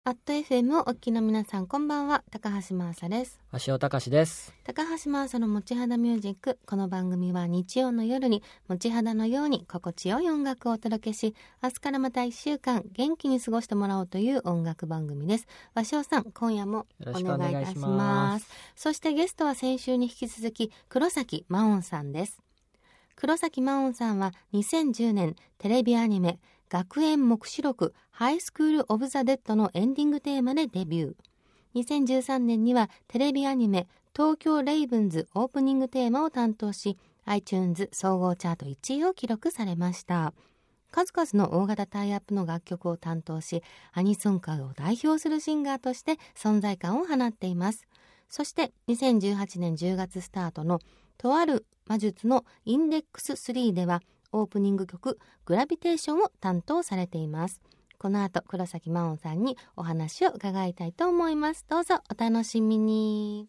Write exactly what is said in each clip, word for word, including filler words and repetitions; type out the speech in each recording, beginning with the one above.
アット エフエム をお聞きの皆さん、こんばんは。高橋真麻です。 橋尾隆です。 高橋真麻の持ち肌ミュージック。この番組は日曜の夜に持ち肌のように心地よい音楽をお届けし、明日からまたいっしゅうかん元気に過ごしてもらおうという音楽番組です。鷲尾さん、今夜もお願いいたします。ますそしてゲストは先週に引き続き黒崎真音さんです。黒崎真音さんはにせんじゅうねんテレビアニメ学園黙示録ハイスクールオブザ・デッドのエンディングテーマでデビュー。にせんじゅうさんねんにはテレビアニメ東京レイブンズオープニングテーマを担当し iTunes 総合チャートいちいを記録されました。数々の大型タイアップの楽曲を担当し、アニソン界を代表するシンガーとして存在感を放っています。そしてにせんじゅうはちねんじゅうがつスタートのとある魔術のインデックススリーではオープニング曲グラビテーションを担当されています。この後黒崎真音さんにお話を伺いたいと思います。どうぞお楽しみに。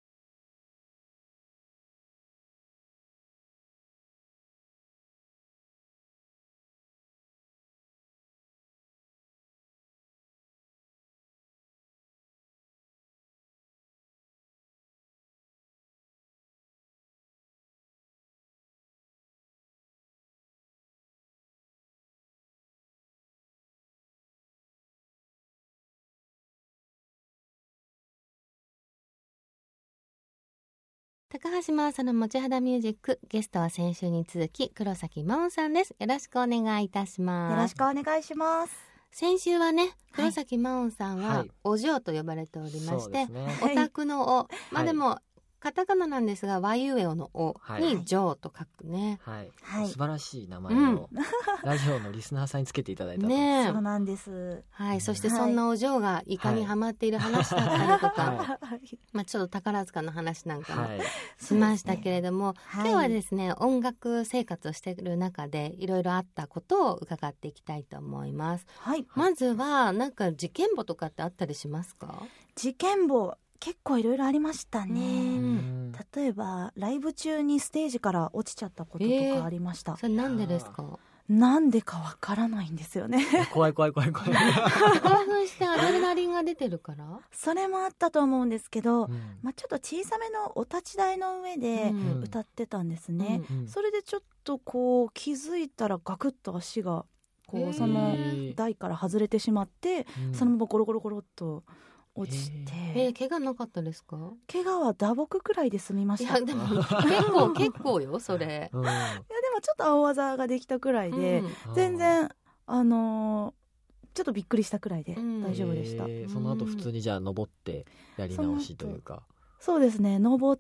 高橋真麻の持ち肌ミュージック、ゲストは先週に続き黒崎真音さんです。よろしくお願いいたします。 よろしくお願いします。 先週はね、黒崎真音さんはお嬢と呼ばれておりまして、はいね、オタクのお、まあでも、はい、カタカナなんですがワイウエオのおにジョーと書くね、 はいはい、素晴らしい名前を、うん、ラジオのリスナーさんにつけていただいたね。 そうなんです、 はい、そしてそんなお嬢がイカにハマっている話だったりとか、はい、まあ、ちょっと宝塚の話なんかもしましたけれども、はい、今日はですね、音楽生活をしている中でいろいろあったことを伺っていきたいと思います、はい、まずはなんか事件簿とかってあったりしますか？ 事件簿結構いろいろありましたね。例えばライブ中にステージから落ちちゃったこととかありました、 えー、それなんでですか？ なんでかわからないんですよね。 怖い怖い怖い怖い。 興奮してアドレナリンが出てるからそれもあったと思うんですけど、うん、まあ、ちょっと小さめのお立ち台の上で歌ってたんですね、うんうん、それでちょっとこう気づいたらガクッと足がこうその台から外れてしまって、うん、そのままゴロゴロゴロっと落ちて、 えー、怪我なかったですか？ 怪我は打撲くらいで済みました。 いやでも結構結構よそれ、 うん、いやでもちょっと青技ができたくらいで、うん、全然あのー、ちょっとびっくりしたくらいで大丈夫でした、うん、 えー、その後普通にじゃあ登ってやり直しというか。 そうですね、登って、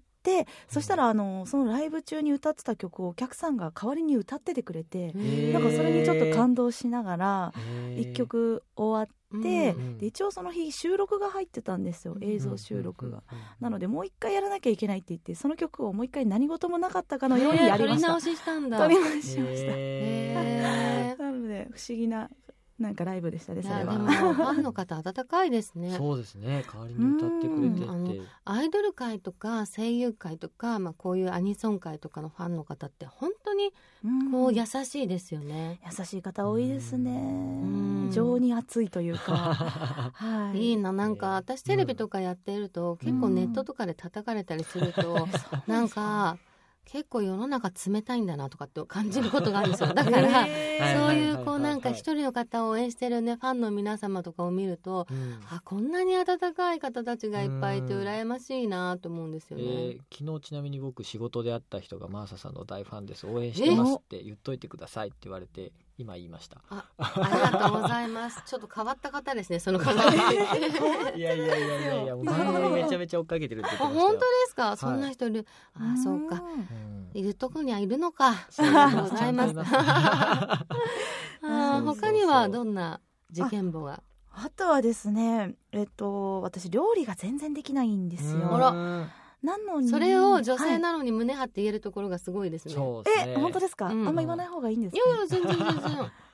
そしたらあのそのライブ中に歌ってた曲をお客さんが代わりに歌っててくれて、なんかそれにちょっと感動しながら一曲終わってで、で一応その日収録が入ってたんですよ、映像収録が、なのでもう一回やらなきゃいけないって言って、その曲をもう一回何事もなかったかのようにやりました。 撮り直ししたんだ。 撮り直しました。なので不思議ななんかライブでしたね。それはでもファンの方温かいですね。 そうですね、代わりに歌ってくれてって、あのアイドル界とか声優界とか、まあ、こういうアニソン界とかのファンの方って本当にこう優しいですよね。 優しい方多いですね。情に熱いというか、 はい、いいな。なんか私テレビとかやってると、結構ネットとかで叩かれたりすると、なんか結構世の中冷たいんだなとかって感じることがあるんですよ。だから、えー、そういうこうなんか一人の方を応援してるねファンの皆様とかを見ると、うん、あ、こんなに温かい方たちがいっぱいいて羨ましいなと思うんですよね、えー、昨日ちなみに僕仕事で会った人がマーサさんの大ファンです、応援してますって言っといてくださいって言われて今言いました。 あ, ありがとうございます。ちょっと変わった方ですね、その方。 いやいやいやいやいや、番組めちゃめちゃ追っかけてるって言ってましたよ。 本当ですか、はい、そんな人いる。あ、そうか、いるとこにはいるのか。ありがとうございます。あ、他にはどんな事件簿が？ あ, あとはですね、えっと私料理が全然できないんですよ。 あら、なのにそれを女性なのに胸張って言えるところがすごいですね、 はい、え、本当ですか、うん、あんま言わない方がいいんですか、ね、 いやいや全然全然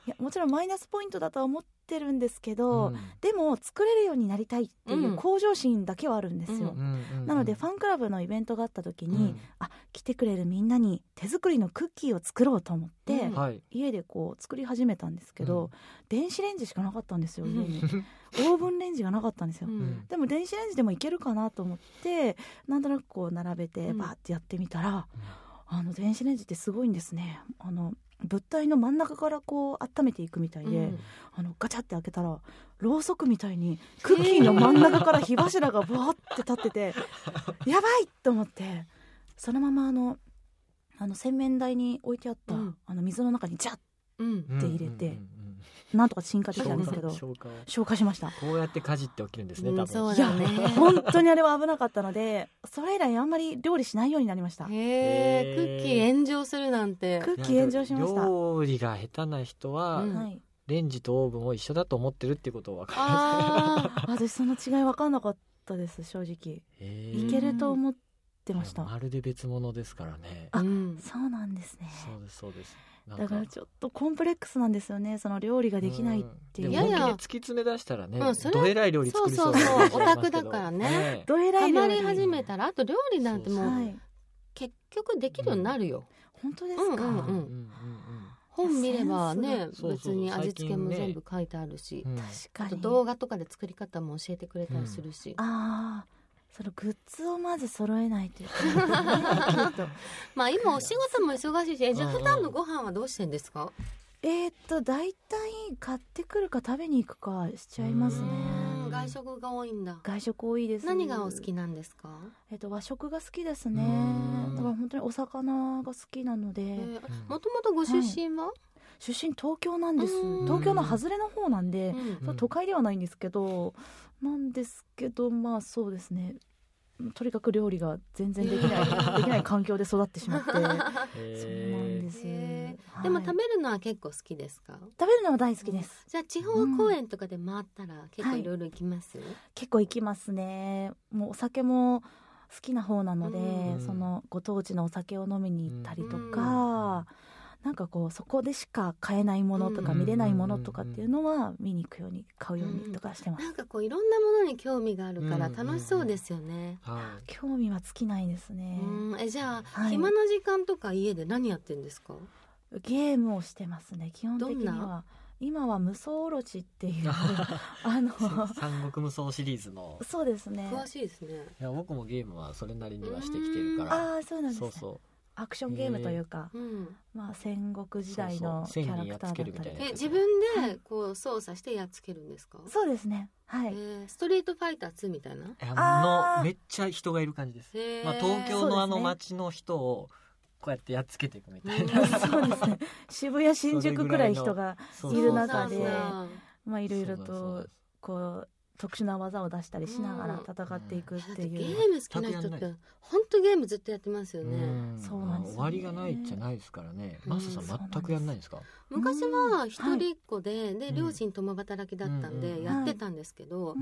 いやもちろんマイナスポイントだとは思ってるんですけど、 うん、 でも作れるようになりたいっていう向上心だけはあるんですよ、 うんうんうん、 なのでファンクラブのイベントがあった時に、 うん、 あ来てくれるみんなに手作りのクッキーを作ろうと思って、 うんはい、 家でこう作り始めたんですけど、 うん、 電子レンジしかなかったんですよ家にうんオーブンレンジがなかったんですよ、 うん、 でも電子レンジでもいけるかなと思ってなんとなくこう並べてバーってやってみたら、うん、あの電子レンジってすごいんですね。あの物体の真ん中からこう温めていくみたいで、うん、あのガチャって開けたらろうそくみたいにクッキーの真ん中から火柱がバーって立っててやばいと思ってそのままあのあの洗面台に置いてあった、うん、あの水の中にジャッって入れて、うんうんうんうん、なんとか進化できたんですけど消化消化しました。 こうやって火事って起きるんですね、多分、うん、 そうだね、 いや本当にあれは危なかったのでそれ以来あんまり料理しないようになりました。 へー、クッキー炎上するなんて。 クッキー炎上しました。 料理が下手な人は、うん、レンジとオーブンを一緒だと思ってるっていうことを分かります。 あ私その違い分かんなかったです正直。いけると思ってました。 まるで別物ですからね。 あ、うん、そうなんですね。 そうですそうです。 だからちょっとコンプレックスなんですよね、その料理ができないっていう。 でも本気で突き詰め出したらね、うん、どえらい料理作りそうなそうそうそうオタクだからね、 どえらい料理ハマり始めたらあと料理なんてもう、はい、結局できるようになるよ、 うん、本当ですか、うんうんうんうん、 本見ればね別に味付けも全部書いてあるし、 ね、確かに動画とかで作り方も教えてくれたりするし、 うん、ああそのグッズをまず揃えないというまあ今お仕事も忙しいし、えじゃあ普段のご飯はどうしてんですか？ えー、っとだいたい買ってくるか食べに行くかしちゃいますね。 外食が多いんだ。 外食多いです。 何がお好きなんですか？ えー、っと和食が好きですね。だから本当にお魚が好きなので。 もともとご出身は？はい、 出身東京なんです。東京の外れの方なんで、うん、都会ではないんですけどなんですけどまあそうですね、とにかく料理が全然できないできない環境で育ってしまってそうなんです、 はい、でも食べるのは結構好きですか？ 食べるのは大好きです、 うん、じゃあ地方公演とかで回ったら結構いろいろ行きます、はい、 結構行きますね。もうお酒も好きな方なので、うん、そのご当地のお酒を飲みに行ったりとか、うんなんかこうそこでしか買えないものとか見れないものとかっていうのは見に行くように買うようにとかしてます、 うん、なんかこういろんなものに興味があるから楽しそうですよね、 うんうんうん、興味は尽きないですね、 うん、えじゃあ、はい、暇な時間とか家で何やってるんですか？ ゲームをしてますね基本的には。今は無双オロチっていうあの三国無双シリーズのそうですね詳しいですね。 いや僕もゲームはそれなりにはしてきてるから。 ああそうなんですね。 そうそうアクションゲームというか、えーうんまあ、戦国時代のキャラクターだったりえ自分でこう操作してやっつけるんですか？ そうですね、はい、 えー、ストリートファイターツーみたいなあのめっちゃ人がいる感じです、まあ、東京のあの街の人をこうやってやっつけていくみたいな、 そうですね渋谷新宿くらい人がいる中でまあいろいろとこう特殊な技を出したりしながら戦っていくっていう、うん、 ゲーム好きな人って本当ゲームずっとやってますよね。 そうなんですよね。 終わりがないじゃないですからね。マスさん全くやんないんですか？ 昔は一人っ子で、うん、で両親共働きだったんでやってたんですけど、うん、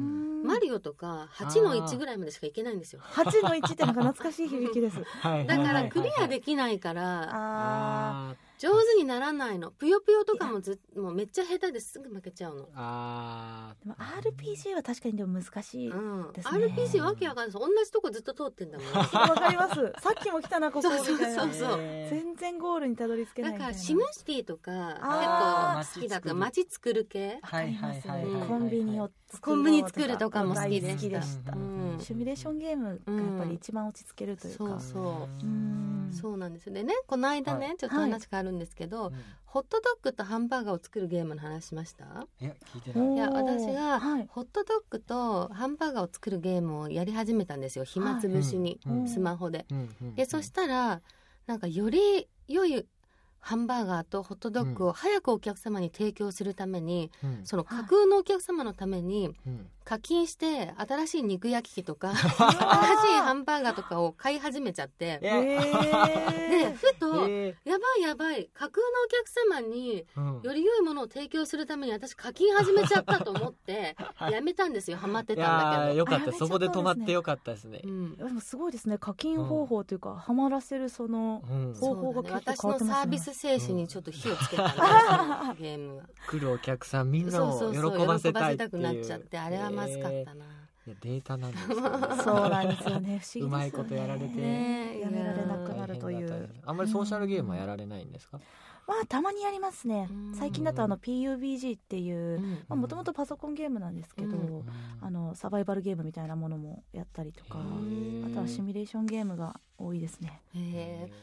マリオとかはちのいちぐらいまでしかいけないんですよ。 はちのいちってなんか懐かしい響きですだからクリアできないからあ上手にならないの。ぷよぷよとかもずもうめっちゃ下手ですぐ負けちゃうの。 あでも アールピージー は確かにでも難しいですね、うん、アールピージー わけわかんないです。同じとこずっと通ってんだもんわかりますさっきも来たなここみたいな。 そうそうそう全然ゴールにたどり着けないみたいな。 だからシムシティとか結構好きだった。街作る系はいはいはい、うん、コンビニをコンビニ作るとかも好きでした。 でした、うん、シミュレーションゲームがやっぱり一番落ち着けるというか、うん、 そうそううんそうなんですよ。でねこの間ね、はい、ちょっと話変わるんですけど、はい、ホットドッグとハンバーガーを作るゲームの話しました？ いや聞いてない。 いや私がホットドッグとハンバーガーを作るゲームをやり始めたんですよ。暇つぶしに、はい、スマホで、うん、でそしたらなんかより良いハンバーガーとホットドッグを早くお客様に提供するために、うん、その架空のお客様のために課金して新しい肉焼き器とか新しいハンバーガーとかを買い始めちゃってえーでふと、 えやばいやばい架空のお客様にーうんより良いものを提供するために私課金始めちゃったと思ってやめたんですよ。ハマっていたんだけどやーよかっあやめちゃったんですねたそこで止まってよかったですね、 うんでもすごいですね。課金方法というか、ハマらせるそのうん方法がそうだね、私結構変わってますね。 のサービス精神にちょっと火をつけたんですよ、ゲームが来るお客さんみんなを喜そうそうそうばせたいっていう喜ばせたくなっちゃってあれはまずかったな、 いやデータなんですよねそうなんですよね。不思議ですよね。 うまいことやられてねえやめられなくなるという大変だ大変あんまりソーシャルゲームはやられないんですか？ まあたまにやりますねうん。 最近だとあの ピーユービージー っていううんもともとパソコンゲームなんですけど、 うんあのサバイバルゲームみたいなものもやったりとか、 へーあとはシミュレーションゲームが多いですね。 へえ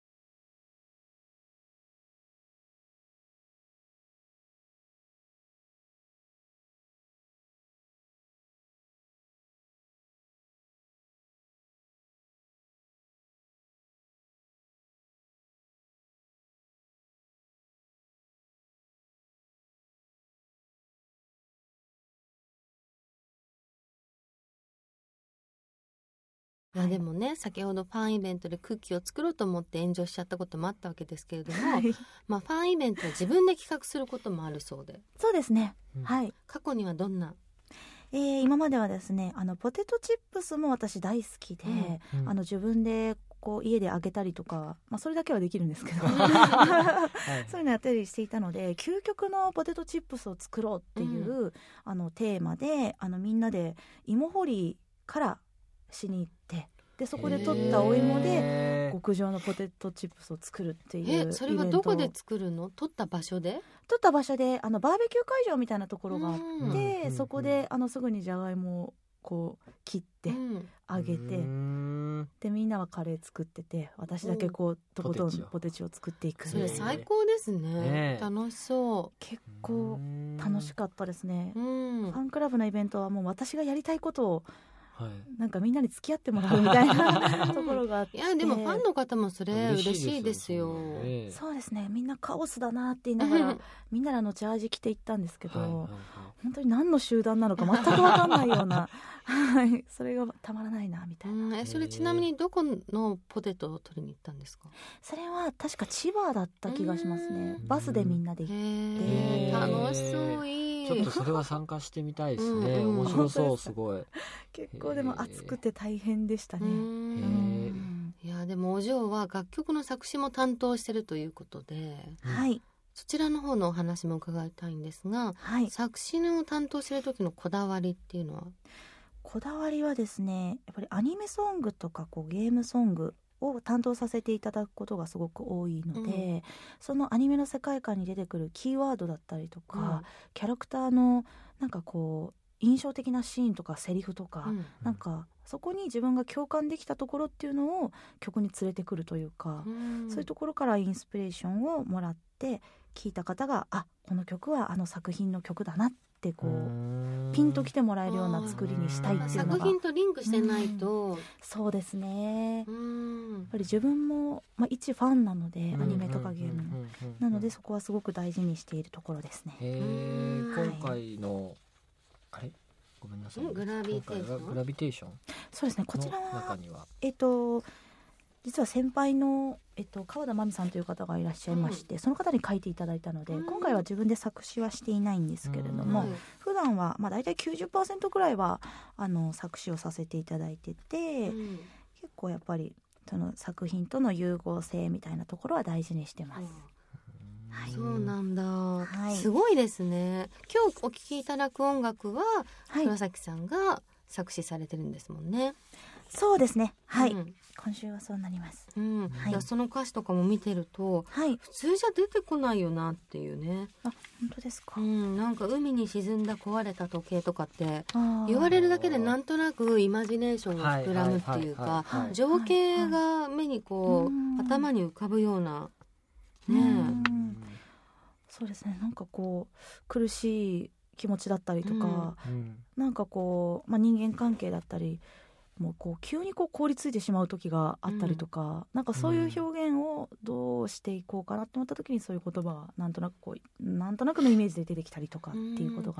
いやでもね、先ほどファンイベントでクッキーを作ろうと思って炎上しちゃったこともあったわけですけれども、まあ、ファンイベントは自分で企画することもあるそうで、 そうですね、 うんはい、 過去にはどんな、 えー今まではですね、あのポテトチップスも私大好きで、 うんうんあの自分でこう家で揚げたりとか、まあ、それだけはできるんですけどはいそういうのやったりしていたので、究極のポテトチップスを作ろうっていう、あのテーマで、あのみんなで芋掘りからしに行って、でそこで取ったお芋でへー極上のポテトチップスを作るっていうイベントを、 えそれはどこで作るの？撮った場所で？ 取った場所で、あのバーベキュー会場みたいなところがあって、 うんうんそこであのすぐにじゃがいもをこう切ってうん揚げて、 うーんでみんなはカレー作ってて、私だけこうとことんポテチをポテチを作っていく。 それ最高ですね、 ねえ楽しそ結構楽しかったですね。 う、うんファンクラブのイベントはもう私がやりたいことをはいなんかみんなに付き合ってもらうみたいなところがあっていやでもファンの方もそれ嬉しい嬉ですよ。 ねそうですね、みんなカオスだなって言いながらみんなであのジャージ着て行ったんですけど、 はいはいはい本当に何の集団なのか全く分かんないようなはいそれがたまらないなみたいな、 うん、えそれちなみにどこのポテトを取りに行ったんですか？ それは確か千葉だった気がしますね。 うんバスでみんなで行って、 へーへー楽しそう、いい。 ちょっとそれは参加してみたいですね、 うんうん面白そうすごい結構でも暑くて大変でしたね。 ううんんいやでもお嬢は楽曲の作詞も担当してるということで、 はいそちらの方のお話も伺いたいんですが、 はい、 作詞の担当してる時のこだわりっていうのは？ こだわりはですね、やっぱりアニメソングとかこうゲームソングを担当させていただくことがすごく多いので、 うんそのアニメの世界観に出てくるキーワードだったりとか、 うんキャラクターのなんかこう印象的なシーンとかセリフとか、 うんなんかそこに自分が共感できたところっていうのを曲に連れてくるというか、 うんそういうところからインスピレーションをもらって聴いた方が、あ、この曲はあの作品の曲だなってこうピンときてもらえるような作りにしたいっていうのが、 作品とリンクしてないと、 そうですね、やっうんぱり自分も、まあ、一ファンなので、アニメとかゲームの、なのでそここはすごく大事にしているところですね。 へうんー今回のあれごめんなさい、 うんグラビテーション今回はグラビテーションそうですね、こちらの中はにはえっと実は先輩の、えっと、川田真美さんという方がいらっしゃいまして、その方に書いていただいたので、 うん今回は自分で作詞はしていないんですけれども、 うん普段はまあ大体 きゅうじゅっパーセント くらいはあの作詞をさせていただいてて、 うん結構やっぱりその作品との融合性みたいなところは大事にしてます。はいそうなんだ、 はいすごいですね。今日お聴きいただく音楽ははい黒崎さんが作詞されてるんですもんね。 そうですね、はい、 うん今週はそうなります。 うんはいいやその歌詞とかも見てるとはい、 普通じゃ出てこないよなっていうね、 あ、本当ですか。 うん、なんか海に沈んだ壊れた時計とかってあー言われるだけでなんとなくイマジネーションが膨らむっていうかはいはいはいはい情景が目にこうんう頭に浮かぶようなねうんそうですね、なんかこう苦しい気持ちだったりとか、 うんなんかこう、まあ、人間関係だったりもうこう急にこう凍りついてしまう時があったりとか、なんかそういう表現をどうしていこうかなって思った時に、そういう言葉がなんとなくこうなんとなくのイメージで出てきたりとかっていうことが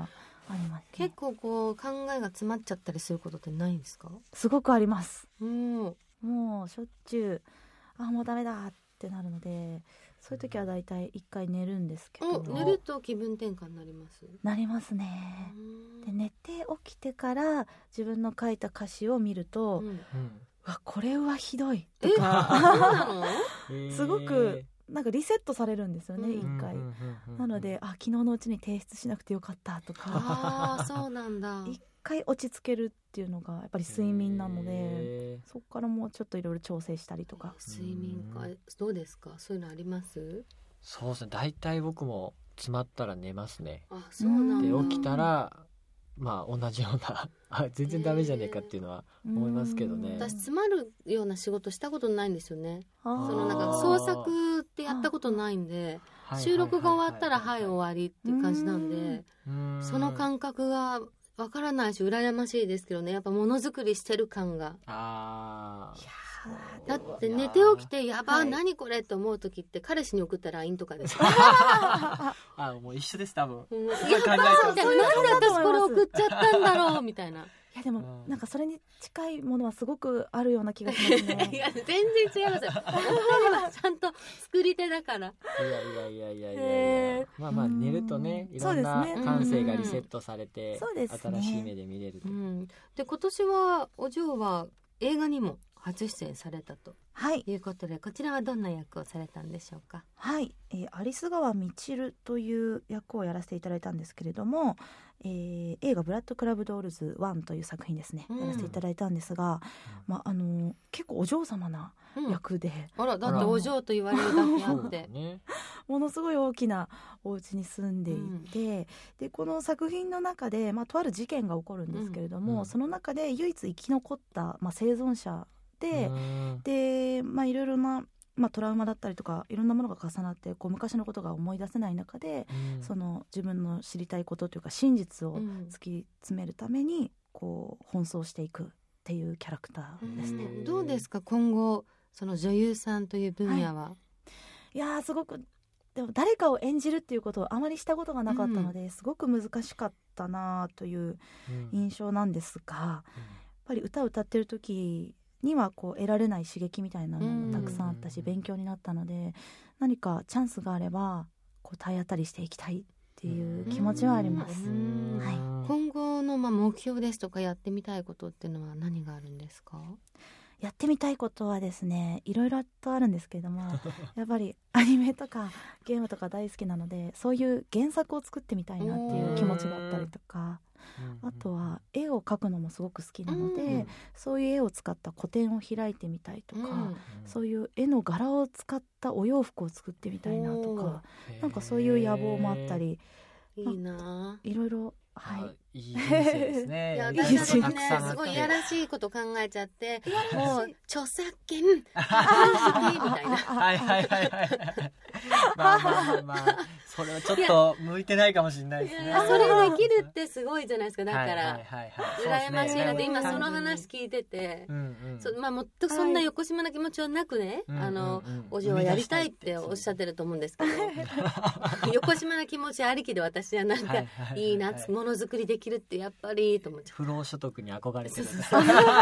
あります、ね、 結構こう考えが詰まっちゃったりすることってないんですか？ すごくあります。 うん、 もうしょっちゅうあもうダメだってなるので、そういう時はだいたい一回寝るんですけど。 寝ると気分転換になります？ なりますね。で寝て起きてから自分の書いた歌詞を見ると、うん、わこれはひどいとかすごくなんかリセットされるんですよね、一、うん、回、うんうん、なのであ昨日のうちに提出しなくてよかったとかあそうなんだ一回落ち着けるっていうのがやっぱり睡眠なので、そこからもうちょっといろいろ調整したりとか。 睡眠かどうですか？そういうのあります？ そうですね、大体僕も詰まったら寝ますね。 あそうなんだ。 で起きたらまあ同じような全然ダメじゃねえかっていうのは思いますけどね。 私詰まるような仕事したことないんですよね。そのなんか創作ってやったことないんで、収録が終わったらはい終わりっていう感じなんで、その感覚がわからないし羨ましいですけどね。やっぱものづくりしてる感が。 あいやだって寝て起きてやば、はい、何これって思う時って彼氏に送った ライン とかですあもう一緒です多分。 うん、やばいみたいな、なんで私これ送っちゃったんだろうみたいな。 いやでもなんかそれに近いものはすごくあるような気がしますね。 いや全然違いますよ。ちゃんと作り手だから。いやいやいやいやいやいや、まあまあ寝るとね、いろんな感性がリセットされて、 そうですね、 新しい目で見れると、うん、 で今年はお嬢は映画にも初出演されたということで、はい、こちらはどんな役をされたんでしょうか？ はい、えー、アリス川みちるという役をやらせていただいたんですけれども、えー、映画ブラッドクラブドールズワンという作品ですね、うん、やらせていただいたんですが、まああのー、結構お嬢様な役で、 うん、あらだってお嬢と言われるだけあってものすごい大きなお家に住んでいて、うん、でこの作品の中で、まあ、とある事件が起こるんですけれども、うん、その中で唯一生き残った、まあ、生存者で、で、まあ、いろいろな、まあ、トラウマだったりとかいろんなものが重なってこう昔のことが思い出せない中で、うん、その自分の知りたいことというか真実を突き詰めるためにこう奔走していくっていうキャラクターですね、 うん、どうですか今後その女優さんという分野は？ はい、いやすごくでも誰かを演じるっていうことをあまりしたことがなかったので、うん、すごく難しかったなという印象なんですが、うん、やっぱり歌を歌ってる時にはこう得られない刺激みたいなのもたくさんあったし、勉強になったので何かチャンスがあればこう体当たりしていきたいっていう気持ちはあります。はい、 今後のまあ目標ですとかやってみたいことっていうのは何があるんですか？ やってみたいことはですねいろいろとあるんですけれどもやっぱりアニメとかゲームとか大好きなのでそういう原作を作ってみたいなっていう気持ちだったりとか、あとは絵を描くのもすごく好きなので、うん、そういう絵を使った個展を開いてみたいとか、うん、そういう絵の柄を使ったお洋服を作ってみたいなとか、なんかそういう野望もあったり、 いいな、 いろいろ、はい、 いい人生ですね。 いや私はねすごいいやらしいこと考えちゃってもう著作権みたいなはいはいはいはいまあまあまあまあそれはちょっと向いてないかもしれないですね。 それできるってすごいじゃないですか。だから、はいはいはいはい、羨ましいなって今その話聞いてて、うんうん、そまあもっとそんな横島な気持ちはなくね、はい、あの、うんうんうん、お嬢はやりたいっておっしゃってると思うんですけど横島な気持ちありきで私はなんかはいはいはいはい、いいなものづくりできるってやっぱりと思っちゃう。 不労所得に憧れてるんです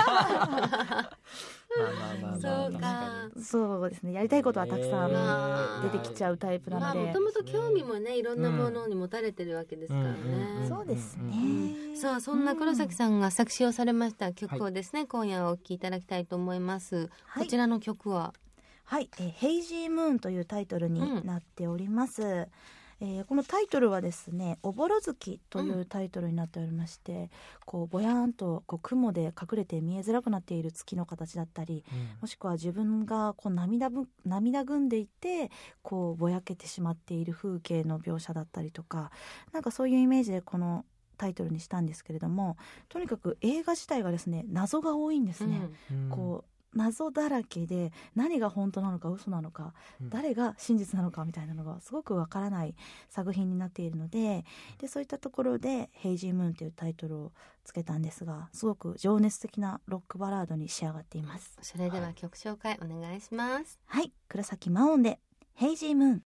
そうか、 そうですね、やりたいことはたくさん出てきちゃうタイプなので、 もともと興味もねいろんなものに持たれてるわけですからね、 うん、そうですね、 うん、さあそんな黒崎さんが作詞をされました曲をですね、はい、今夜お聴きいただきたいと思います、はい、こちらの曲ははい、えー、ヘイジームーンというタイトルになっております、うんえー、このタイトルはですねおぼろ月というタイトルになっておりまして、うん、こうぼやーんとこう雲で隠れて見えづらくなっている月の形だったり、うん、もしくは自分がこう 涙, ぶ涙ぐんでいてこうぼやけてしまっている風景の描写だったりとか、なんかそういうイメージでこのタイトルにしたんですけれども、とにかく映画自体がですね謎が多いんですね、うん、こう謎だらけで何が本当なのか嘘なのか、うん、誰が真実なのかみたいなのがすごくわからない作品になっているので、でそういったところでヘイジームーンというタイトルをつけたんですが、すごく情熱的なロックバラードに仕上がっています。 それでは曲紹介お願いします。 はい、黒崎真音でヘイジームーン。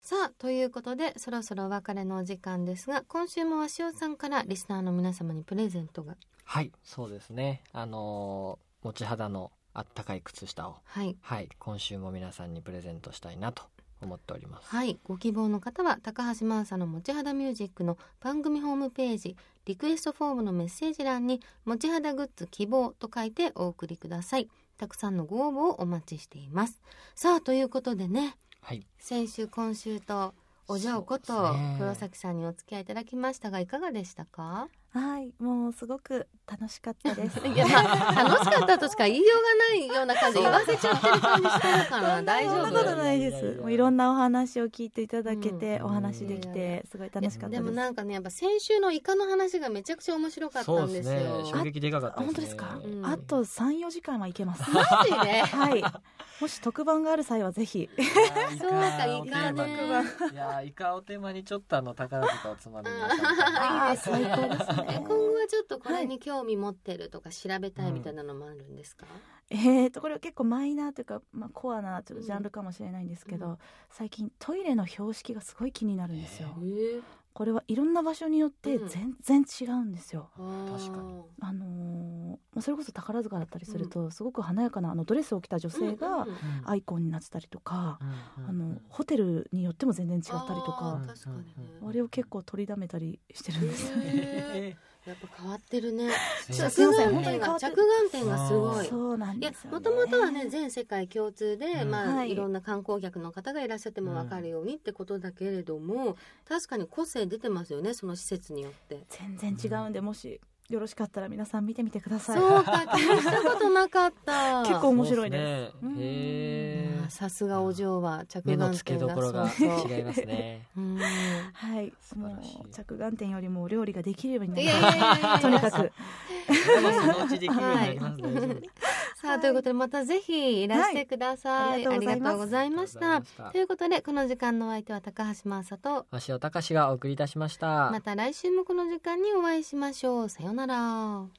さあということでそろそろお別れのお時間ですが、今週も鷲尾さんからリスナーの皆様にプレゼントが。 はいそうですね、あのー、持ち肌のあったかい靴下を、 はい、 はい、今週も皆さんにプレゼントしたいなと思っております。 はい、ご希望の方は高橋真麻の持ち肌ミュージックの番組ホームページリクエストフォームのメッセージ欄に持ち肌グッズ希望と書いてお送りください。たくさんのご応募をお待ちしています。さあということでね、 はい、 先週今週とお嬢こと黒崎さんにお付き合いいただきましたがいかがでしたか？ はい、もうすごく楽しかったですいや、まあ、楽しかったとしか言いようがないような感じで言わせちゃってる感じしてるかな大丈夫？ そんなことないです。もういろんなお話を聞いていただけて、うん、お話できてすごい楽しかったです。 でもなんかねやっぱ先週のイカの話がめちゃくちゃ面白かったんですよ。 そうですね、衝撃でかかったですね。 本当ですか、 うん、 あと さん,よ 時間はいけます。 マジではい、もし特番がある際はぜひそうかイカねいやイカをテーマにちょっとあの宝塚をつまんでみましたいいですね。 最高ですね。 今後はちょっとこれに興味持ってるとか調べたいみたいなのもあるんですか？ うん、えーとこれは結構マイナーというか、まあ、コアなちょっとジャンルかもしれないんですけど、うん、最近トイレの標識がすごい気になるんですよ。 えー、 これはいろんな場所によって全然違うんですよ。 うん、確かにあのー、それこそ宝塚だったりすると、うん、すごく華やかなあのドレスを着た女性がアイコンになってたりとか、うんうん、あのホテルによっても全然違ったりとか、 確かにね、 あれを結構取りだめたりしてるんですよね。 やっぱ変わってるね。 着眼点が着眼点がすごい。 そうなんですよね。 もともとはね全世界共通で、うん、まあ、はい、いろんな観光客の方がいらっしゃっても分かるようにってことだけれども、うん、確かに個性出てますよね、その施設によって。 全然違うんで、もしよろしかったら皆さん見てみてください。 そうか、気にしたことなかった。 結構面白いです。 ね、へー、 さすがお嬢は着眼点が目の付けどころが違いますね。 うんはい、もう着眼点よりもお料理ができるようになります。 とにかくそのうちできるようになります、はい、 さあということでまたぜひいらしてください。はい、ありがとうございました。ということでこの時間のお相手は高橋真麻と鷲尾隆がお送りいたしました。 また来週もこの時間にお会いしましょう。さようなら。